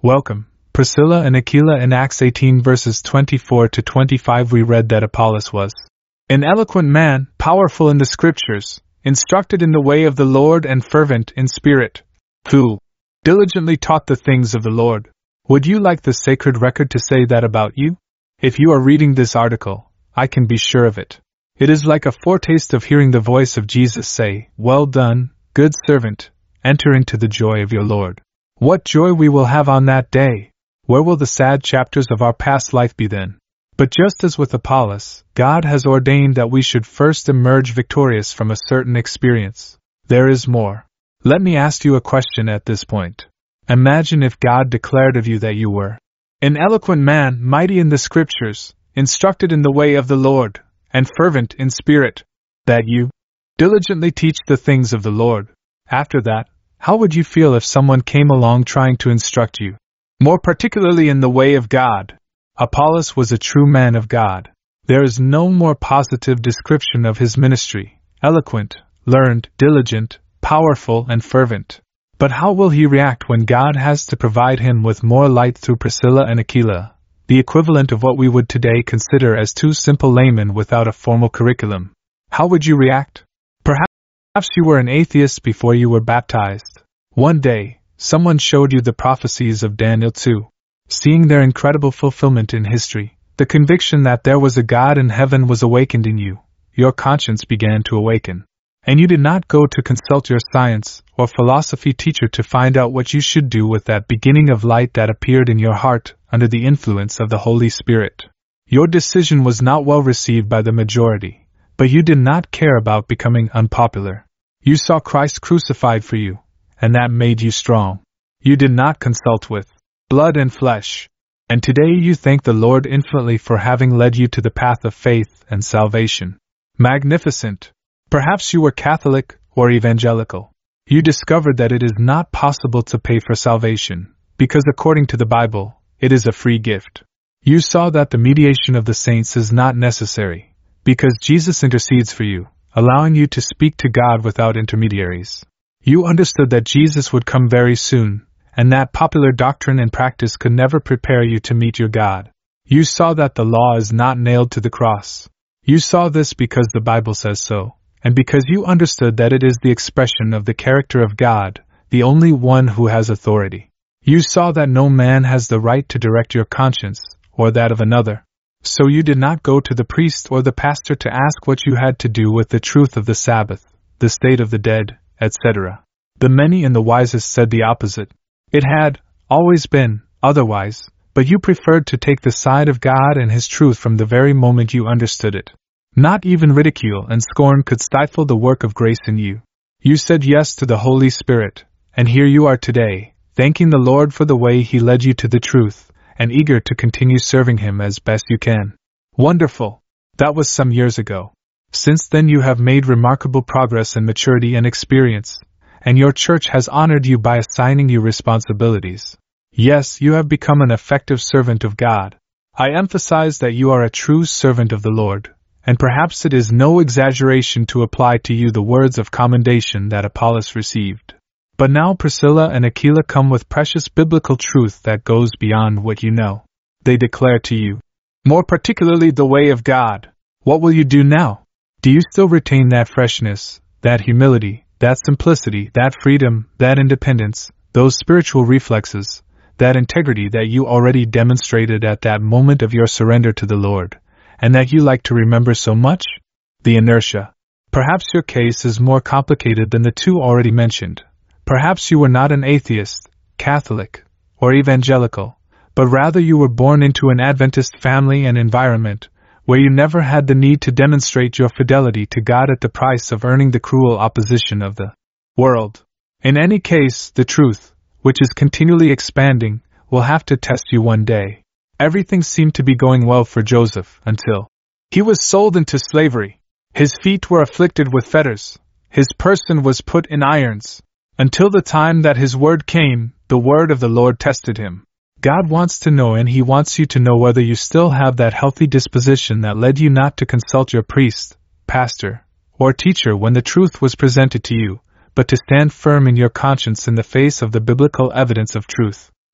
Welcome, Priscilla and Aquila. In Acts 18 verses 24 to 25 we read that Apollos was an eloquent man, powerful in the scriptures, instructed in the way of the Lord and fervent in spirit, who diligently taught the things of the Lord. Would you like the sacred record to say that about you? If you are reading this article, I can be sure of it. It is like a foretaste of hearing the voice of Jesus say, "Well done, good servant, enter into the joy of your Lord." What joy we will have on that day! Where will the sad chapters of our past life be then? But just as with Apollos, God has ordained that we should first emerge victorious from a certain experience. There is more. Let me ask you a question at this point. Imagine if God declared of you that you were an eloquent man, mighty in the scriptures, instructed in the way of the Lord, and fervent in spirit, that you diligently teach the things of the Lord. After that, how would you feel if someone came along trying to instruct you, more particularly in the way of God? Apollos was a true man of God. There is no more positive description of his ministry: eloquent, learned, diligent, powerful, and fervent. But how will he react when God has to provide him with more light through Priscilla and Aquila, the equivalent of what we would today consider as two simple laymen without a formal curriculum? How would you react? Perhaps you were an atheist before you were baptized. One day, someone showed you the prophecies of Daniel 2. Seeing their incredible fulfillment in history, the conviction that there was a God in heaven was awakened in you. Your conscience began to awaken. And you did not go to consult your science or philosophy teacher to find out what you should do with that beginning of light that appeared in your heart under the influence of the Holy Spirit. Your decision was not well received by the majority, but you did not care about becoming unpopular. You saw Christ crucified for you, and that made you strong. You did not consult with blood and flesh. And today you thank the Lord infinitely for having led you to the path of faith and salvation. Magnificent! Perhaps you were Catholic or evangelical. You discovered that it is not possible to pay for salvation, because according to the Bible, it is a free gift. You saw that the mediation of the saints is not necessary, because Jesus intercedes for you, allowing you to speak to God without intermediaries. You understood that Jesus would come very soon, and that popular doctrine and practice could never prepare you to meet your God. You saw that the law is not nailed to the cross. You saw this because the Bible says so, and because you understood that it is the expression of the character of God, the only one who has authority. You saw that no man has the right to direct your conscience, or that of another. So you did not go to the priest or the pastor to ask what you had to do with the truth of the Sabbath, the state of the dead, etc. The many and the wisest said the opposite. It had always been otherwise, but you preferred to take the side of God and His truth from the very moment you understood it. Not even ridicule and scorn could stifle the work of grace in you. You said yes to the Holy Spirit, and here you are today, thanking the Lord for the way He led you to the truth, and eager to continue serving Him as best you can. Wonderful! That was some years ago. Since then you have made remarkable progress in maturity and experience, and your church has honored you by assigning you responsibilities. Yes, you have become an effective servant of God. I emphasize that you are a true servant of the Lord, and perhaps it is no exaggeration to apply to you the words of commendation that Apollos received. But now Priscilla and Aquila come with precious biblical truth that goes beyond what you know. They declare to you, more particularly the way of God. What will you do now? Do you still retain that freshness, that humility, that simplicity, that freedom, that independence, those spiritual reflexes, that integrity that you already demonstrated at that moment of your surrender to the Lord, and that you like to remember so much? The inertia. Perhaps your case is more complicated than the two already mentioned. Perhaps you were not an atheist, Catholic, or evangelical, but rather you were born into an Adventist family and environment, where you never had the need to demonstrate your fidelity to God at the price of earning the cruel opposition of the world. In any case, the truth, which is continually expanding, will have to test you one day. Everything seemed to be going well for Joseph until he was sold into slavery. His feet were afflicted with fetters. His person was put in irons. Until the time that his word came, the word of the Lord tested him. God wants to know, and He wants you to know, whether you still have that healthy disposition that led you not to consult your priest, pastor, or teacher when the truth was presented to you, but to stand firm in your conscience in the face of the biblical evidence of truth.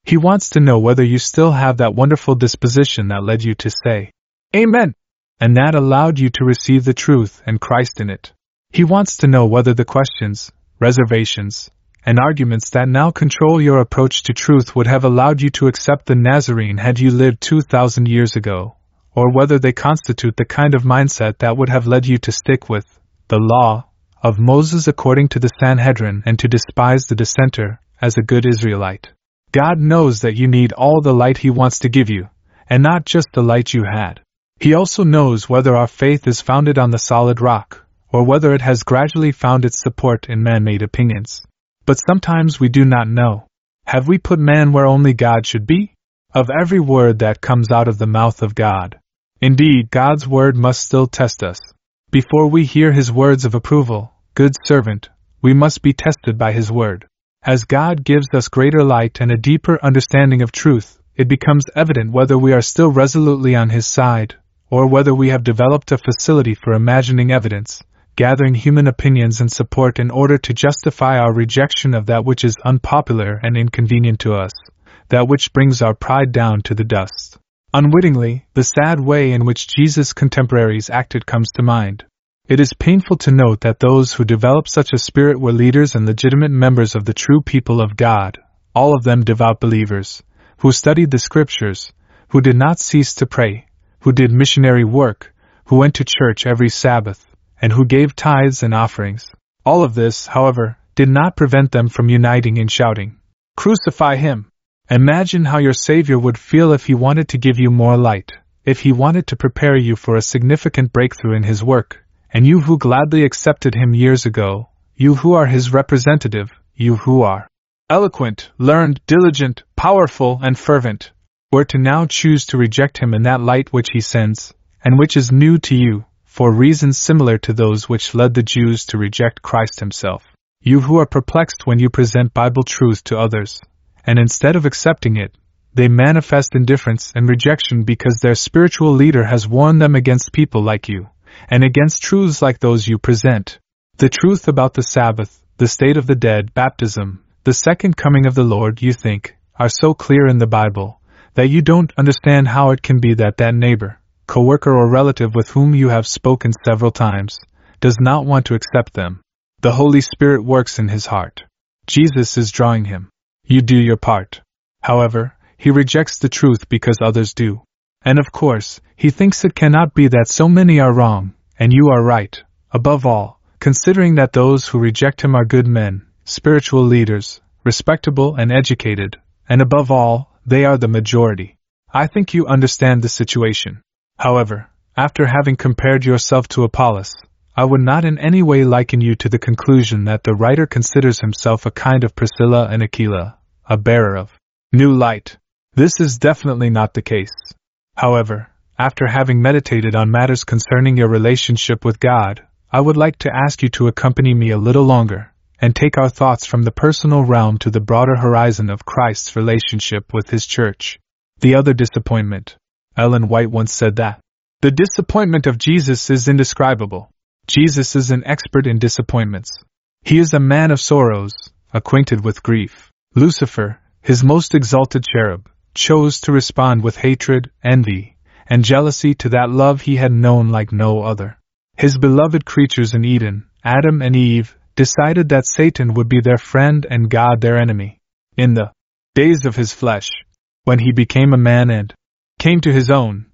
He wants to know whether you still have that wonderful disposition that led you to say, Amen, and that allowed you to receive the truth and Christ in it. He wants to know whether the questions, reservations, and arguments that now control your approach to truth would have allowed you to accept the Nazarene had you lived 2,000 years ago, or whether they constitute the kind of mindset that would have led you to stick with the law of Moses according to the Sanhedrin and to despise the dissenter as a good Israelite. God knows that you need all the light He wants to give you, and not just the light you had. He also knows whether our faith is founded on the solid rock, or whether it has gradually found its support in man-made opinions. But sometimes we do not know. Have we put man where only God should be? Of every word that comes out of the mouth of God. Indeed, God's word must still test us. Before we hear His words of approval, good servant, we must be tested by His word. As God gives us greater light and a deeper understanding of truth, it becomes evident whether we are still resolutely on His side, or whether we have developed a facility for imagining evidence, gathering human opinions and support in order to justify our rejection of that which is unpopular and inconvenient to us, that which brings our pride down to the dust. Unwittingly, the sad way in which Jesus' contemporaries acted comes to mind. It is painful to note that those who developed such a spirit were leaders and legitimate members of the true people of God, all of them devout believers, who studied the Scriptures, who did not cease to pray, who did missionary work, who went to church every Sabbath, and who gave tithes and offerings. All of this, however, did not prevent them from uniting in shouting, "Crucify Him!" Imagine how your Savior would feel if He wanted to give you more light, if He wanted to prepare you for a significant breakthrough in His work. And you who gladly accepted Him years ago, you who are His representative, you who are eloquent, learned, diligent, powerful, and fervent, were to now choose to reject Him in that light which He sends, and which is new to you, for reasons similar to those which led the Jews to reject Christ Himself. You who are perplexed when you present Bible truth to others, and instead of accepting it, they manifest indifference and rejection because their spiritual leader has warned them against people like you, and against truths like those you present. The truth about the Sabbath, the state of the dead, baptism, the second coming of the Lord, you think, are so clear in the Bible, that you don't understand how it can be that that neighbor, co-worker or relative with whom you have spoken several times, does not want to accept them. The Holy Spirit works in his heart. Jesus is drawing him. You do your part. However, he rejects the truth because others do. And of course, he thinks it cannot be that so many are wrong, and you are right, above all, considering that those who reject him are good men, spiritual leaders, respectable and educated, and above all, they are the majority. I think you understand the situation. However, after having compared yourself to Apollos, I would not in any way liken you to the conclusion that the writer considers himself a kind of Priscilla and Aquila, a bearer of new light. This is definitely not the case. However, after having meditated on matters concerning your relationship with God, I would like to ask you to accompany me a little longer, and take our thoughts from the personal realm to the broader horizon of Christ's relationship with His church. The other disappointment. Ellen White once said that the disappointment of Jesus is indescribable. Jesus is an expert in disappointments. He is a man of sorrows, acquainted with grief. Lucifer, his most exalted cherub, chose to respond with hatred, envy, and jealousy to that love he had known like no other. His beloved creatures in Eden, Adam and Eve, decided that Satan would be their friend and God their enemy. In the days of his flesh, when he became a man and came to his own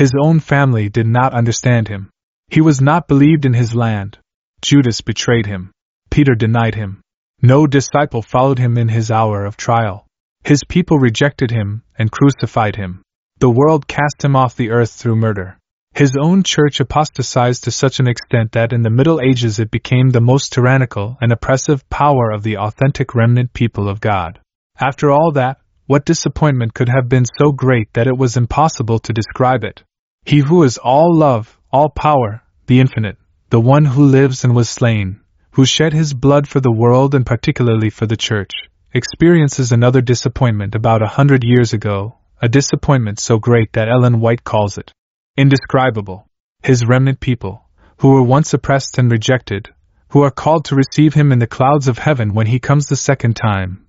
family did not understand him. He was not believed in his land. Judas betrayed him. Peter denied him. No disciple followed him in his hour of trial. His people rejected him and crucified him. The world cast him off the earth through murder. His own church apostatized to such an extent that in the Middle Ages it became the most tyrannical and oppressive power of the authentic remnant people of God. After all that, what disappointment could have been so great that it was impossible to describe it? He who is all love, all power, the infinite, the one who lives and was slain, who shed his blood for the world and particularly for the church, experiences another disappointment about 100 years ago, a disappointment so great that Ellen White calls it indescribable. His remnant people, who were once oppressed and rejected, who are called to receive him in the clouds of heaven when he comes the second time,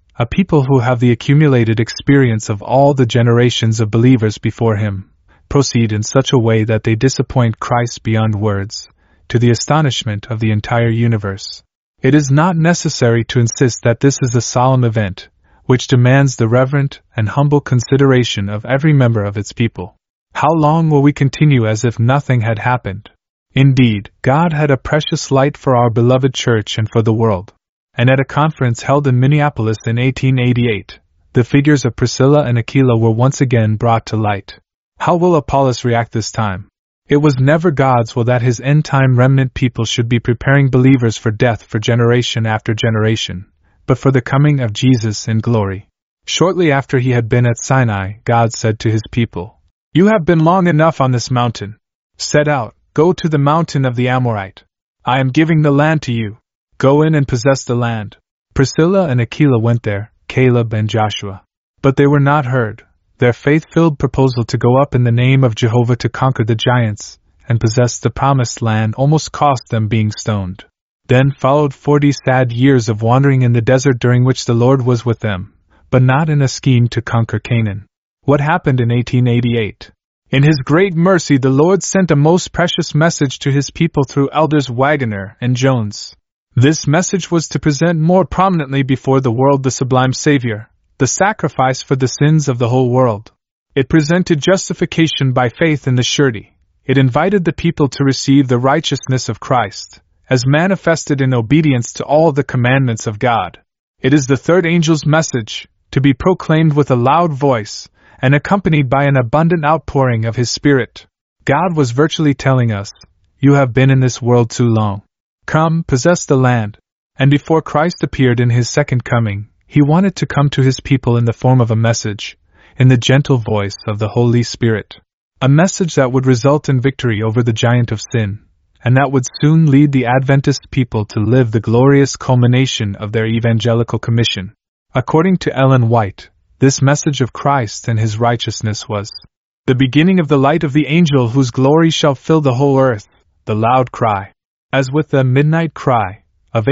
a people who have the accumulated experience of all the generations of believers before him, proceed in such a way that they disappoint Christ beyond words, to the astonishment of the entire universe. It is not necessary to insist that this is a solemn event, which demands the reverent and humble consideration of every member of its people. How long will we continue as if nothing had happened? Indeed, God had a precious light for our beloved church and for the world. And at a conference held in Minneapolis in 1888, the figures of Priscilla and Aquila were once again brought to light. How will Apollos react this time? It was never God's will that his end-time remnant people should be preparing believers for death for generation after generation, but for the coming of Jesus in glory. Shortly after he had been at Sinai, God said to his people, "You have been long enough on this mountain. Set out, go to the mountain of the Amorite. I am giving the land to you. Go in and possess the land." Priscilla and Aquila went there, Caleb and Joshua. But they were not heard. Their faith-filled proposal to go up in the name of Jehovah to conquer the giants and possess the promised land almost cost them being stoned. Then followed 40 sad years of wandering in the desert during which the Lord was with them, but not in a scheme to conquer Canaan. What happened in 1888? In His great mercy the Lord sent a most precious message to His people through elders Waggoner and Jones. This message was to present more prominently before the world the sublime Savior, the sacrifice for the sins of the whole world. It presented justification by faith in the surety. It invited the people to receive the righteousness of Christ, as manifested in obedience to all the commandments of God. It is the third angel's message, to be proclaimed with a loud voice, and accompanied by an abundant outpouring of His Spirit. God was virtually telling us, "You have been in this world too long. Come, possess the land." And before Christ appeared in His second coming, He wanted to come to His people in the form of a message, in the gentle voice of the Holy Spirit. A message that would result in victory over the giant of sin, and that would soon lead the Adventist people to live the glorious culmination of their evangelical commission. According to Ellen White, this message of Christ and His righteousness was the beginning of the light of the angel whose glory shall fill the whole earth, the loud cry. As with the midnight cry of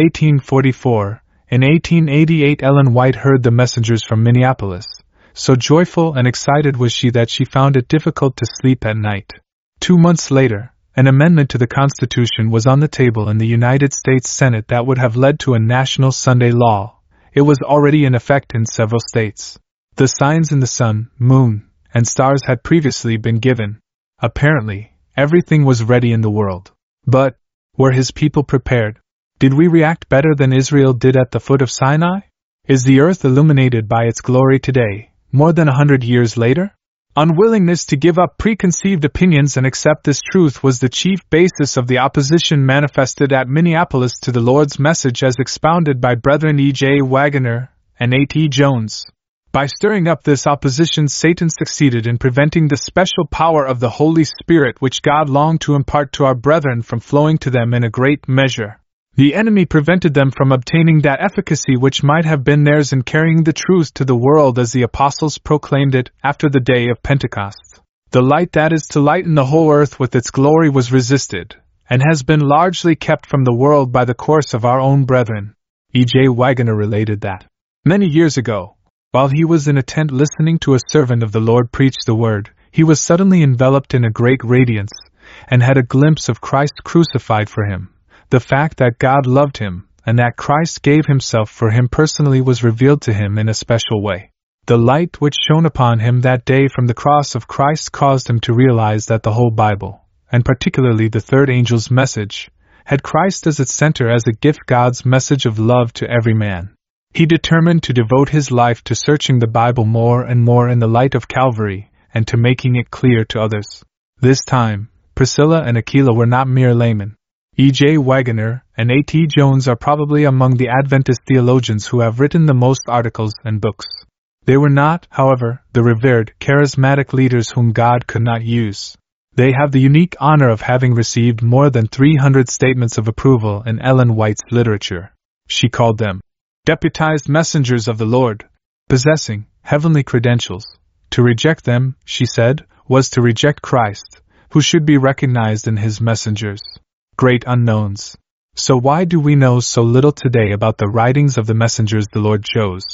1844, in 1888 Ellen White heard the messengers from Minneapolis. So joyful and excited was she that she found it difficult to sleep at night. 2 months later, an amendment to the Constitution was on the table in the United States Senate that would have led to a national Sunday law. It was already in effect in several states. The signs in the sun, moon, and stars had previously been given. Apparently, everything was ready in the world. But, were His people prepared? Did we react better than Israel did at the foot of Sinai? Is the earth illuminated by its glory today, more than 100 years later? Unwillingness to give up preconceived opinions and accept this truth was the chief basis of the opposition manifested at Minneapolis to the Lord's message as expounded by Brethren E.J. Waggoner and A.T. Jones. By stirring up this opposition, Satan succeeded in preventing the special power of the Holy Spirit which God longed to impart to our brethren from flowing to them in a great measure. The enemy prevented them from obtaining that efficacy which might have been theirs in carrying the truth to the world as the apostles proclaimed it after the day of Pentecost. The light that is to lighten the whole earth with its glory was resisted, and has been largely kept from the world by the course of our own brethren. E.J. Waggoner related that, many years ago, while he was in a tent listening to a servant of the Lord preach the word, he was suddenly enveloped in a great radiance, and had a glimpse of Christ crucified for him. The fact that God loved him, and that Christ gave Himself for him personally was revealed to him in a special way. The light which shone upon him that day from the cross of Christ caused him to realize that the whole Bible, and particularly the third angel's message, had Christ as its center as a gift, God's message of love to every man. He determined to devote his life to searching the Bible more and more in the light of Calvary, and to making it clear to others. This time, Priscilla and Aquila were not mere laymen. E.J. Waggoner and A.T. Jones are probably among the Adventist theologians who have written the most articles and books. They were not, however, the revered, charismatic leaders whom God could not use. They have the unique honor of having received more than 300 statements of approval in Ellen White's literature. She called them deputized messengers of the Lord, possessing heavenly credentials. To reject them, she said, was to reject Christ, who should be recognized in His messengers. Great unknowns. So why do we know so little today about the writings of the messengers the Lord chose?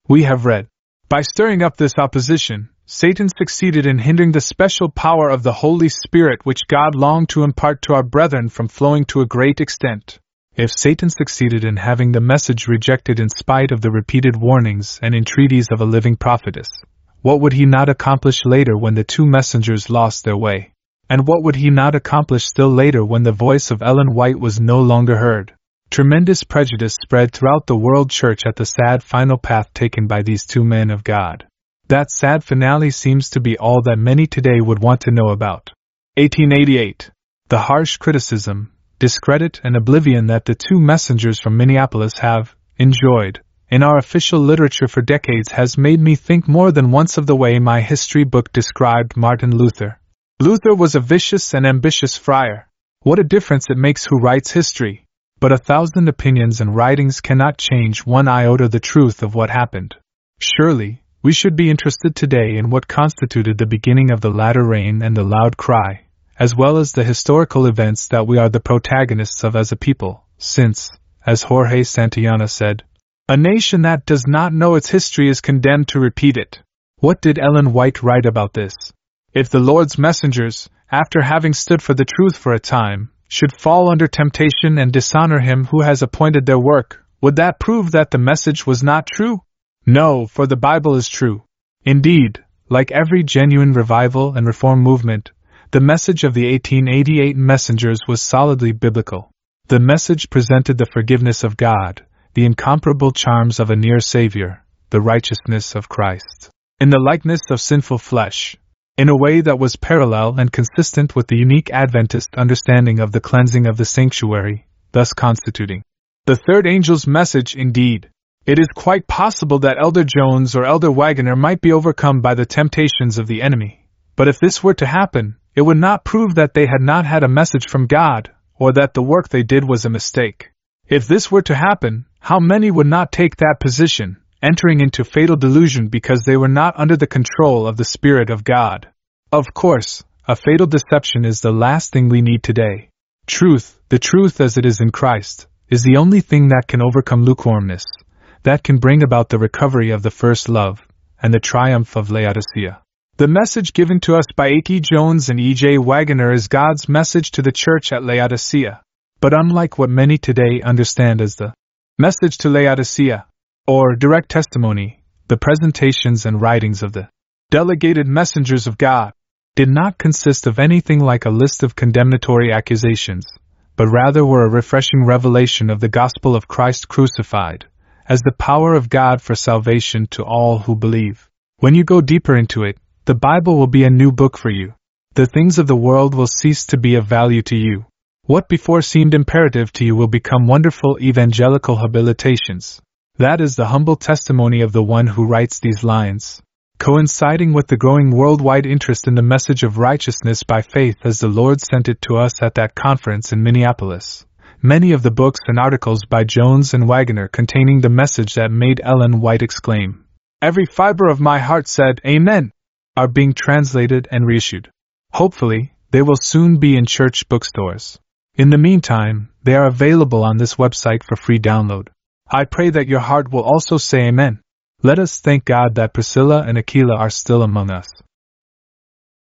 We have read. By stirring up this opposition, Satan succeeded in hindering the special power of the Holy Spirit which God longed to impart to our brethren from flowing to a great extent. If Satan succeeded in having the message rejected in spite of the repeated warnings and entreaties of a living prophetess, what would he not accomplish later when the two messengers lost their way? And what would he not accomplish still later when the voice of Ellen White was no longer heard? Tremendous prejudice spread throughout the world church at the sad final path taken by these two men of God. That sad finale seems to be all that many today would want to know about. 1888. The harsh criticism, discredit and oblivion that the two messengers from Minneapolis have enjoyed in our official literature for decades has made me think more than once of the way my history book described Martin Luther. Luther was a vicious and ambitious friar. What a difference it makes who writes history! But 1,000 opinions and writings cannot change one iota the truth of what happened. Surely, we should be interested today in what constituted the beginning of the latter rain and the loud cry, as well as the historical events that we are the protagonists of as a people, since, as Jorge Santayana said, a nation that does not know its history is condemned to repeat it. What did Ellen White write about this? If the Lord's messengers, after having stood for the truth for a time, should fall under temptation and dishonor him who has appointed their work, would that prove that the message was not true? No, for the Bible is true. Indeed, like every genuine revival and reform movement, the message of the 1888 messengers was solidly biblical. The message presented the forgiveness of God, the incomparable charms of a near Savior, the righteousness of Christ, in the likeness of sinful flesh, in a way that was parallel and consistent with the unique Adventist understanding of the cleansing of the sanctuary, thus constituting the third angel's message. Indeed, it is quite possible that Elder Jones or Elder Wagoner might be overcome by the temptations of the enemy, but if this were to happen, it would not prove that they had not had a message from God, or that the work they did was a mistake. If this were to happen, how many would not take that position, entering into fatal delusion because they were not under the control of the Spirit of God? Of course, a fatal deception is the last thing we need today. Truth, the truth as it is in Christ, is the only thing that can overcome lukewarmness, that can bring about the recovery of the first love, and the triumph of Laodicea. The message given to us by A.T. Jones and E.J. Wagoner is God's message to the church at Laodicea. But unlike what many today understand as the message to Laodicea, or direct testimony, the presentations and writings of the delegated messengers of God did not consist of anything like a list of condemnatory accusations, but rather were a refreshing revelation of the gospel of Christ crucified, as the power of God for salvation to all who believe. When you go deeper into it, the Bible will be a new book for you. The things of the world will cease to be of value to you. What before seemed imperative to you will become wonderful evangelical habilitations. That is the humble testimony of the one who writes these lines. Coinciding with the growing worldwide interest in the message of righteousness by faith as the Lord sent it to us at that conference in Minneapolis, many of the books and articles by Jones and Wagoner containing the message that made Ellen White exclaim, "Every fiber of my heart said, Amen," are being translated and reissued. Hopefully, they will soon be in church bookstores. In the meantime, they are available on this website for free download. I pray that your heart will also say Amen. Let us thank God that Priscilla and Aquila are still among us.